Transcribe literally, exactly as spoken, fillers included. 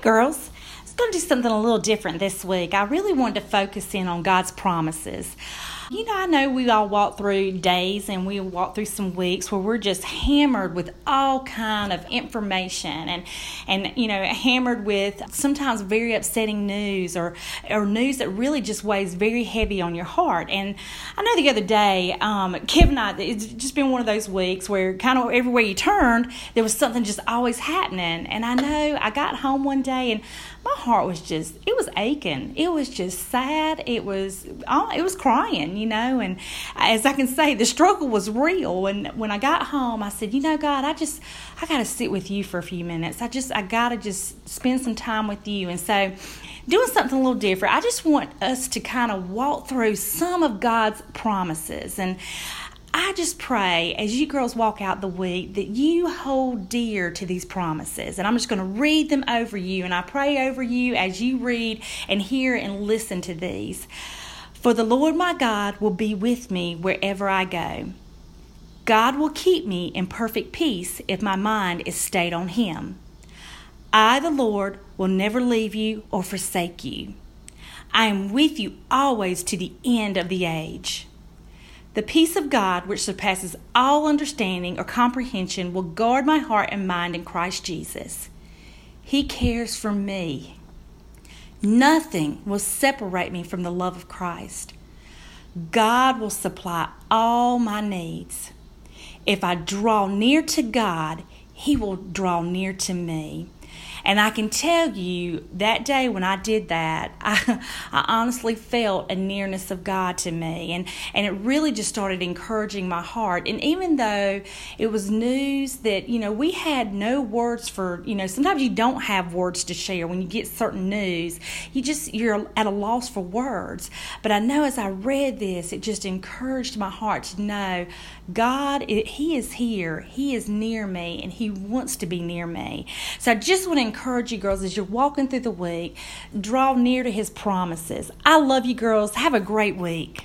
Girls, I was going to do something a little different this week. I really wanted to focus in on God's promises. You know, I know we all walk through days and we walk through some weeks where we're just hammered with all kind of information and, and you know, hammered with sometimes very upsetting news or, or news that really just weighs very heavy on your heart. And I know the other day, um, Kevin and I, it's just been one of those weeks where kind of everywhere you turned, there was something just always happening. And I know I got home one day and my heart was just, it was aching. It was just sad. It was, it was crying, you know, and as I can say, the struggle was real. And when I got home, I said, you know, God, I just, I got to sit with you for a few minutes. I just, I got to just spend some time with you. And so doing something a little different, I just want us to kind of walk through some of God's promises. And I just pray as you girls walk out the week that you hold dear to these promises. And I'm just going to read them over you. And I pray over you as you read and hear and listen to these. For the Lord my God will be with me wherever I go. God will keep me in perfect peace if my mind is stayed on Him. I, the Lord, will never leave you or forsake you. I am with you always to the end of the age. The peace of God, which surpasses all understanding or comprehension, will guard my heart and mind in Christ Jesus. He cares for me. Nothing will separate me from the love of Christ. God will supply all my needs. If I draw near to God, He will draw near to me. And I can tell you that day when I did that, I, I honestly felt a nearness of God to me. And, and it really just started encouraging my heart. And even though it was news that, you know, we had no words for, you know, sometimes you don't have words to share when you get certain news. You just, you're at a loss for words. But I know as I read this, it just encouraged my heart to know God, He is here. He is near me and He wants to be near me. So I just want to encourage you girls as you're walking through the week, draw near to His promises. I love you girls. Have a great week.